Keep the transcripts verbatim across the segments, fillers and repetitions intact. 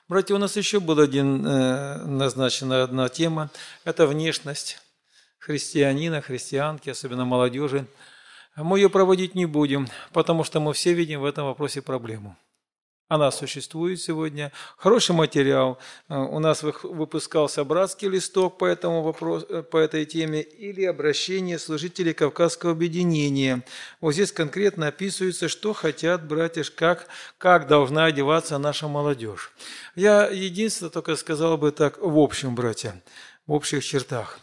Братья, у нас еще была один, э, назначена одна тема. Это внешность христианина, христианки, особенно молодежи. Мы ее проводить не будем, потому что мы все видим в этом вопросе проблему. Она существует сегодня. Хороший материал. У нас выпускался братский листок по, этому вопросу, по этой теме или обращение служителей Кавказского объединения. Вот здесь конкретно описывается, что хотят братья, как, как должна одеваться наша молодежь. Я единственное только сказал бы так в общем, братья, в общих чертах.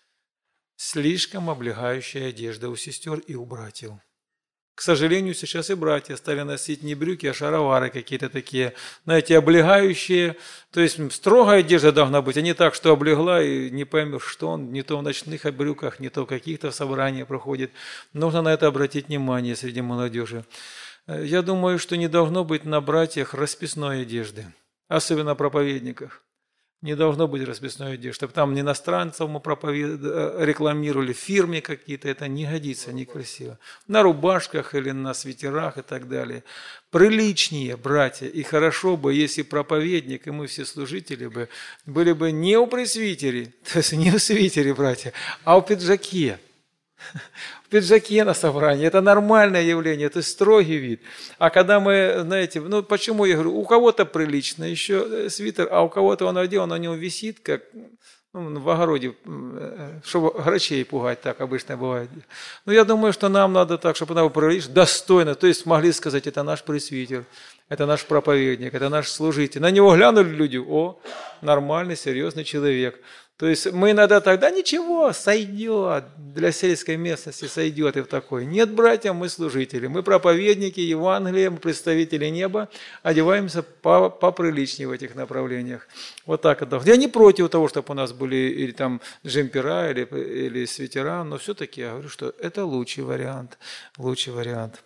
Слишком облегающая одежда у сестер и у братьев. К сожалению, сейчас и братья стали носить не брюки, а шаровары какие-то такие, знаете, облегающие. То есть строгая одежда должна быть, а не так, что облегла и не поймешь, что он не то в ночных брюках, не то в каких-то собраниях проходит. Нужно на это обратить внимание среди молодежи. Я думаю, что не должно быть на братьях расписной одежды, особенно проповедниках. Не должно быть расписной одежды, чтобы там иностранцев мы проповед... рекламировали, в фирме какие-то, это не годится, некрасиво. На рубашках или на свитерах и так далее. Приличнее, братья, и хорошо бы, если проповедник и мы все служители бы были бы не у пресвитере, то есть не в свитере, братья, а в пиджаке. В пиджаке на собрании. Это нормальное явление, это строгий вид. А когда мы, знаете, ну почему я говорю, у кого-то прилично еще свитер, а у кого-то он одел, он на нем висит, как ну, в огороде, чтобы грачей пугать, так обычно бывает. Но я думаю, что нам надо так, чтобы она прилично, достойно, то есть могли сказать, это наш пресвитер, это наш проповедник, это наш служитель. На него глянули люди, о, нормальный, серьезный человек. То есть мы иногда тогда ничего, сойдет, для сельской местности сойдет и в такой. Нет, братья, мы служители, мы проповедники Евангелия, мы представители неба, одеваемся поприличнее в этих направлениях. Вот так это. Я не против того, чтобы у нас были или там джемпера, или, или свитера, но все-таки я говорю, что это лучший вариант, лучший вариант.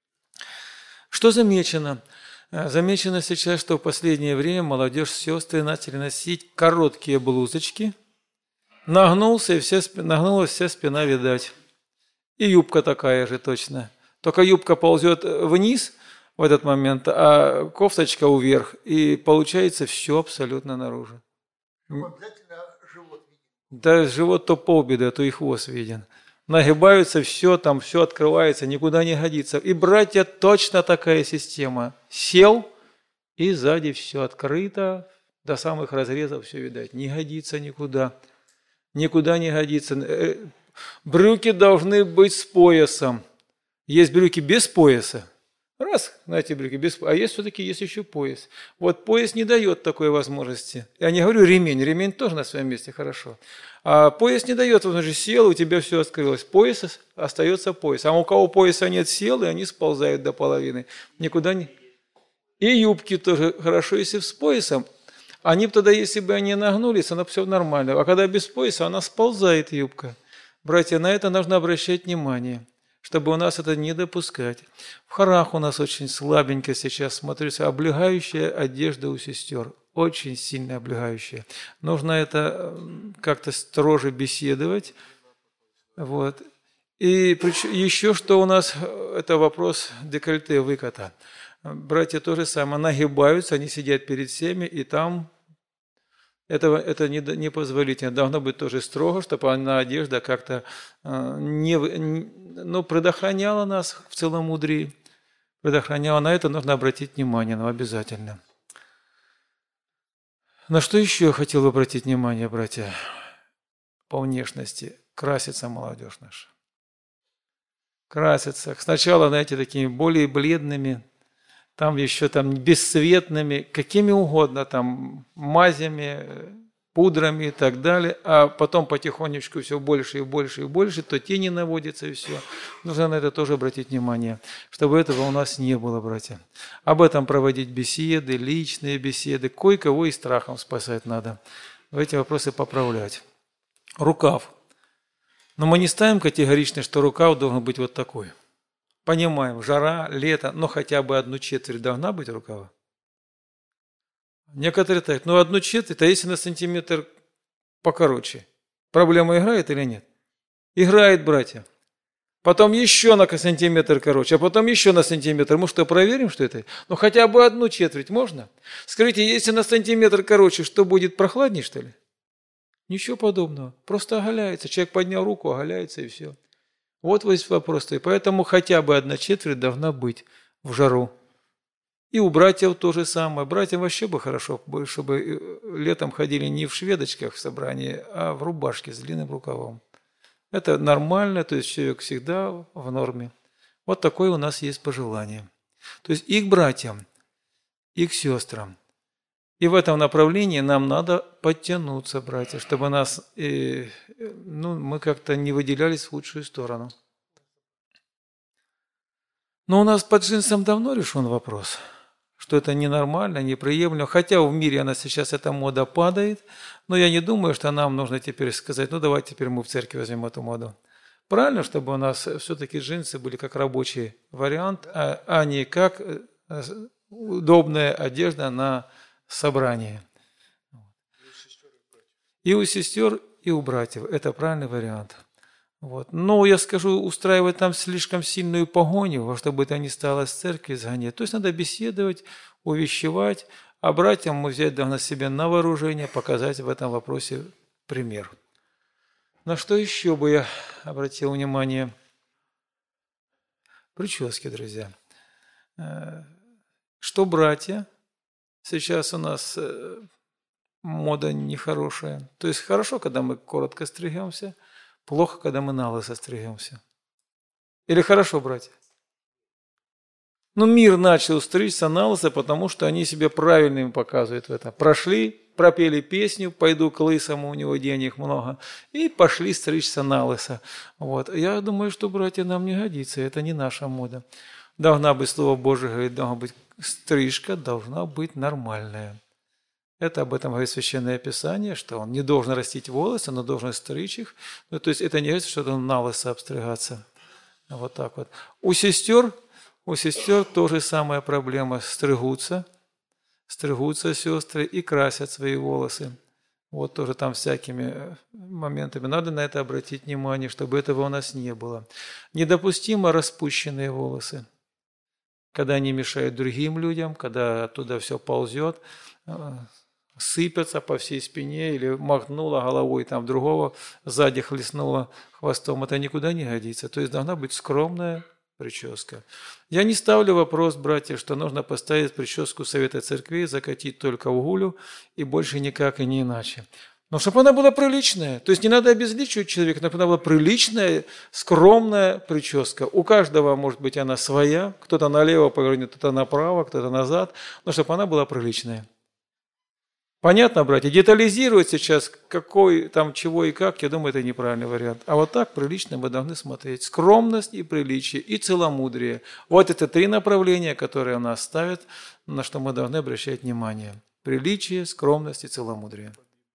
Что замечено? Замечено сейчас, что в последнее время молодежь, сестры начали носить короткие блузочки. Нагнулся, и вся, нагнулась вся спина, видать. И юбка такая же точно. Только юбка ползет вниз в этот момент, а кофточка вверх. И получается все абсолютно наружу. Обязательно живот виден. Да, живот то полбеды, а то и хвост виден. Нагибаются, все там, все открывается, никуда не годится. И, братья, точно такая система. Сел, и сзади все открыто, до самых разрезов все видать. Не годится никуда. Никуда не годится. Брюки должны быть с поясом. Есть брюки без пояса. Раз, знаете, брюки без пояса. А есть все-таки есть еще пояс. Вот пояс не дает такой возможности. Я не говорю ремень. Ремень тоже на своем месте хорошо. А пояс не дает, он уже сел, у тебя все открылось. Пояс остается пояс. А у кого пояса нет, сел, и они сползают до половины. Никуда не... И юбки тоже хорошо, если с поясом. Они бы тогда, если бы они нагнулись, она все нормально. А когда без пояса, она сползает, юбка. Братья, на это нужно обращать внимание, чтобы у нас это не допускать. В хорах у нас очень слабенько сейчас смотрится облегающая одежда у сестер. Очень сильно облегающая. Нужно это как-то строже беседовать. Вот. И еще что у нас, это вопрос декольте, выката. Братья то же самое, нагибаются, они сидят перед всеми, и там этого, это непозволительно. Должно быть тоже строго, чтобы она одежда как-то не, ну, предохраняла нас в целомудрии. Предохраняла. На это нужно обратить внимание, но обязательно. На что еще я хотел бы обратить внимание, братья, по внешности? Красится молодежь наша. Красится. Сначала, знаете, такими более бледными, там еще там бесцветными, какими угодно, там мазями, пудрами и так далее, а потом потихонечку все больше и больше и больше, то тени наводятся и все. Нужно на это тоже обратить внимание, чтобы этого у нас не было, братья. Об этом проводить беседы, личные беседы, кое-кого и страхом спасать надо. Эти вопросы поправлять. Рукав. Но мы не ставим категорично, что рукав должен быть вот такой. Понимаем, жара, лето, но хотя бы одну четверть должна быть рукава. Некоторые так, ну одну четверть, а если на сантиметр покороче, проблема играет или нет? Играет, братья. потом еще на сантиметр короче, а потом еще на сантиметр. Мы что, проверим, что это? Ну, хотя бы одну четверть можно? Скажите, если на сантиметр короче, что будет, прохладнее, что ли? Ничего подобного. Просто оголяется. Человек поднял руку, оголяется и все. Вот весь вопрос. И поэтому хотя бы одна четверть должна быть в жару. И у братьев то же самое. Братьям вообще бы хорошо, чтобы летом ходили не в шведочках в собрании, а в рубашке с длинным рукавом. Это нормально, то есть человек всегда в норме. Вот такое у нас есть пожелание. То есть и к братьям, и к сестрам. И в этом направлении нам надо подтянуться, братья, чтобы нас, э, ну, мы как-то не выделялись в худшую сторону. Но у нас под джинсом давно решен вопрос, что это ненормально, неприемлемо. Хотя в мире она сейчас, эта мода падает, но я не думаю, что нам нужно теперь сказать, ну давайте теперь мы в церкви возьмем эту моду. Правильно, чтобы у нас все-таки джинсы были как рабочий вариант, а, а не как удобная одежда на собрание. И у сестер, и у братьев. Это правильный вариант. Вот. Но я скажу, устраивать там слишком сильную погоню, чтобы это не стало с церкви сгонять. То есть надо беседовать, увещевать, а братьям мы взять должны себе на вооружение, показать в этом вопросе пример. На что еще бы я обратил внимание? Прически, друзья. Что братья? Сейчас у нас мода нехорошая. То есть хорошо, когда мы коротко стригемся, плохо, когда мы налысо стригемся. Или хорошо, братья? Ну, мир начал стричься налысо, потому что они себя правильными показывают в этом. Прошли, пропели песню «Пойду к лысому, у него денег много», и пошли стричься налысо. Вот. Я думаю, что, братья, нам не годится, это не наша мода. Должна быть, Слово Божие говорит, должна быть стрижка, должна быть нормальная. Это об этом говорит Священное Писание, что он не должен растить волосы, но должен стричь их. Ну, то есть это не говорит, что он налысо обстригаться. Вот так вот. У сестер, у сестер тоже самая проблема. Стригутся, стригутся сестры и красят свои волосы. Вот тоже там всякими моментами. Надо на это обратить внимание, чтобы этого у нас не было. Недопустимо распущенные волосы, когда они мешают другим людям, когда оттуда все ползет, сыпятся по всей спине или махнула головой там другого, сзади хлестнула хвостом. Это никуда не годится. То есть должна быть скромная прическа. Я не ставлю вопрос, братья, что нужно поставить прическу Совета Церквей, закатить только в гулю и больше никак и не иначе. Но чтобы она была приличная. То есть не надо обезличивать человека, но чтобы она была приличная, скромная прическа. У каждого, может быть, она своя. Кто-то налево повернет, кто-то направо, кто-то назад. Но чтобы она была приличная. Понятно, братья? Детализировать сейчас, какой там чего и как, я думаю, это неправильный вариант. А вот так прилично мы должны смотреть. Скромность и приличие, и целомудрие. Вот это три направления, которые у нас ставят, на что мы должны обращать внимание. Приличие, скромность и целомудрие.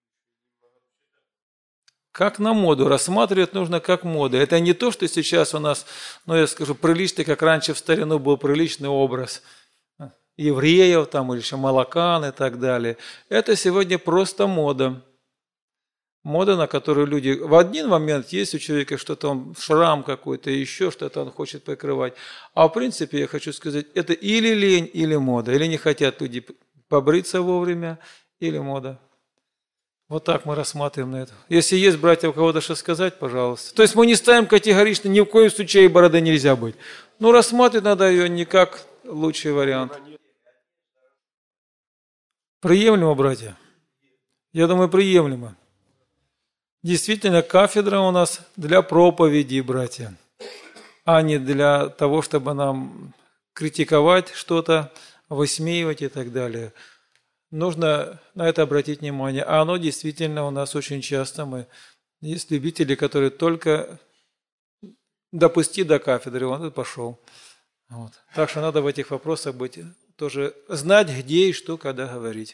Как на моду. Рассматривать нужно как моду. Это не то, что сейчас у нас, ну я скажу, приличный, как раньше в старину был приличный образ евреев, там, или еще молокан и так далее. Это сегодня просто мода. Мода, на которую люди... В один момент есть у человека что-то, он шрам какой-то, еще что-то он хочет покрывать. А в принципе, я хочу сказать, это или лень, или мода. Или не хотят люди побриться вовремя, или мода. Вот так мы рассматриваем на это. Если есть, братья, у кого-то что сказать, пожалуйста. То есть мы не ставим категорично, ни в коем случае бороды нельзя быть. Но рассматривать надо ее не как лучший вариант. Приемлемо, братья? Я думаю, приемлемо. Действительно, кафедра у нас для проповеди, братья, а не для того, чтобы нам критиковать что-то, высмеивать и так далее. Нужно на это обратить внимание. А оно действительно у нас очень часто. Мы, есть любители, которые только допусти до кафедры, он и пошел. Вот. Так что надо в этих вопросах быть... тоже знать, где и что, когда говорить.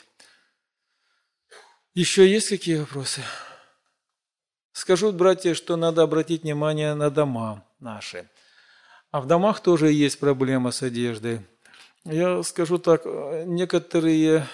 Еще есть какие вопросы? Скажу, братья, что надо обратить внимание на дома наши. А в домах тоже есть проблема с одеждой. Я скажу так, некоторые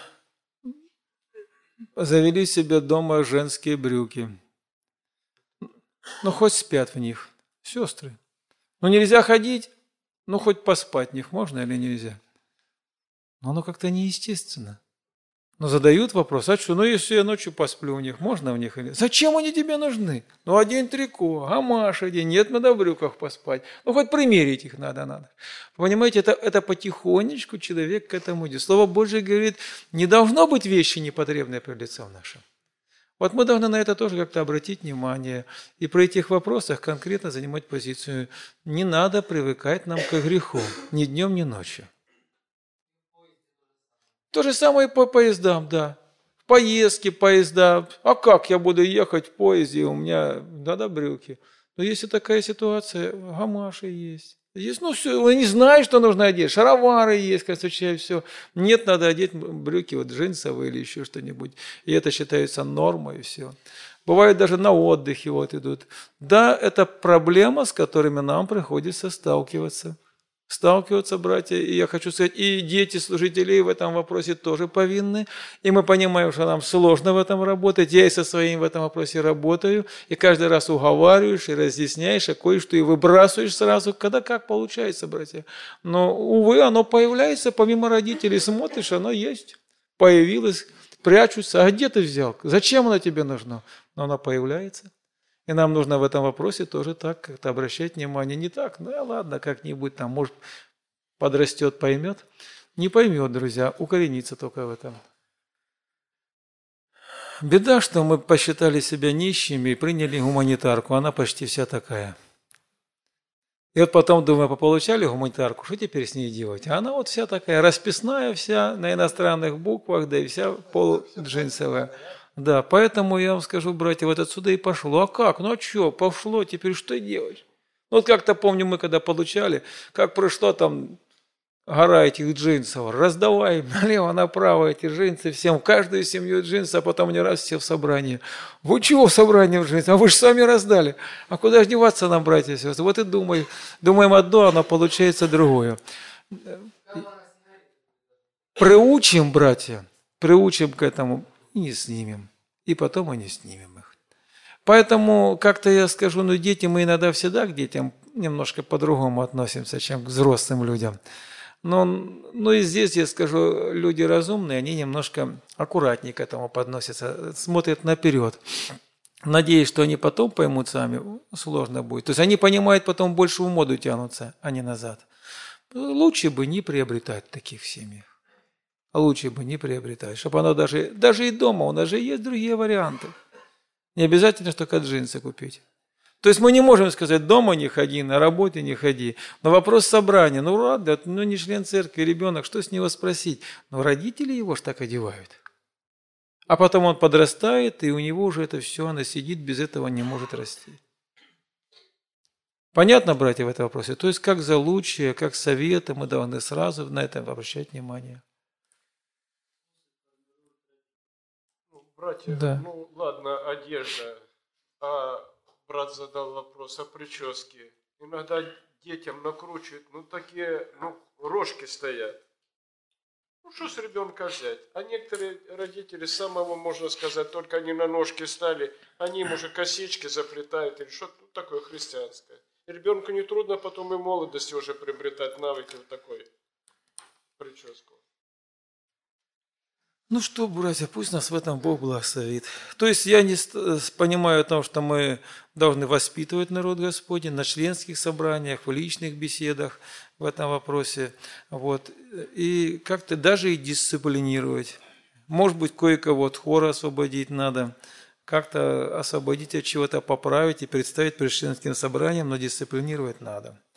завели себе дома женские брюки. Ну, хоть спят в них. Сестры. Ну, нельзя ходить, ну, хоть поспать в них можно или нельзя? Но оно как-то неестественно. Но задают вопрос, а что, ну, если я ночью посплю в них, можно в них или нет? Зачем они тебе нужны? Ну, одень трико, гамаш одень, нет, надо в брюках поспать. Ну, хоть примерить их надо, надо. Понимаете, это, это потихонечку человек к этому идет. Слово Божие говорит, не должно быть вещи непотребные пред лицом нашим. Вот мы должны на это тоже как-то обратить внимание и при этих вопросах конкретно занимать позицию. Не надо привыкать нам к греху ни днем, ни ночью. То же самое и по поездам, да. В поездке поезда. А как я буду ехать в поезде, у меня надо брюки. Но если такая ситуация, гамаши есть. Есть, ну все, вы не знаете, что нужно одеть. Шаровары есть, как случай, все. Нет, надо одеть брюки вот джинсовые или еще что-нибудь. И это считается нормой, и все. Бывает даже на отдыхе вот идут. Да, это проблема, с которыми нам приходится сталкиваться. Сталкиваться, братья, и я хочу сказать, и дети служителей в этом вопросе тоже повинны, и мы понимаем, что нам сложно в этом работать, я и со своим в этом вопросе работаю, и каждый раз уговариваешь, и разъясняешь, а кое-что и выбрасываешь сразу, когда как получается, братья. Но, увы, оно появляется, помимо родителей, смотришь, оно есть, появилось, прячутся, а где ты взял, зачем оно тебе нужно? Но оно появляется. И нам нужно в этом вопросе тоже так как-то обращать внимание. Не так, ну ладно, как-нибудь там, может, подрастет, поймет. Не поймет, друзья, укоренится только в этом. Беда, что мы посчитали себя нищими и приняли гуманитарку, она почти вся такая. И вот потом, думаю, пополучали гуманитарку, что теперь с ней делать? А она вот вся такая расписная вся, на иностранных буквах, да и вся полуджинсовая. Да, поэтому я вам скажу, братья, вот отсюда и пошло. А как? Ну а что, пошло, теперь что делать? Ну, вот как-то помню, мы когда получали, как пришла там гора этих джинсов, раздавай налево-направо эти джинсы всем, каждую семью джинсы, а потом не раз все в собрании. Вы чего в собрании в джинсы? А вы же сами раздали. А куда же деваться нам, братья и сестры? Вот и думай, думаем одно, оно получается другое. Приучим, братья, приучим к этому. И не снимем. И потом и не снимем их. Поэтому, как-то я скажу, ну, дети, мы иногда всегда к детям немножко по-другому относимся, чем к взрослым людям. Но, но и здесь, я скажу, люди разумные, они немножко аккуратнее к этому подносятся, смотрят наперед. Надеюсь, что они потом поймут сами, сложно будет. То есть они понимают, потом больше в моду тянутся, а не назад. Лучше бы не приобретать таких в семьях. А лучше бы не приобретать, чтобы оно даже, даже и дома, у нас же есть другие варианты. Не обязательно только джинсы купить. То есть мы не можем сказать, дома не ходи, на работе не ходи. Но вопрос собрания, ну ладно, ну не член церкви, ребенок, что с него спросить? Но родители его ж так одевают. А потом он подрастает, и у него уже это все, она сидит, без этого не может расти. Понятно, братья, в этом вопросе? То есть как за лучшее, как советы мы должны сразу на это обращать внимание. Братья, да. ну ладно, одежда, а брат задал вопрос о прическе. Иногда детям накручивают, ну такие, ну рожки стоят. Ну что с ребенка взять? А некоторые родители с самого, можно сказать, только они на ножки стали, они им уже косички заплетают или что-то такое христианское. И ребенку не трудно потом и в молодости уже приобретать навыки в такой прическу. Ну что, братья, пусть нас в этом Бог благословит. То есть я не понимаю о том, что мы должны воспитывать народ Господень на членских собраниях, в личных беседах в этом вопросе. Вот. И как-то даже и дисциплинировать. Может быть, кое-кого от хора освободить надо, как-то освободить от чего-то, поправить и представить перед членским собранием, но дисциплинировать надо.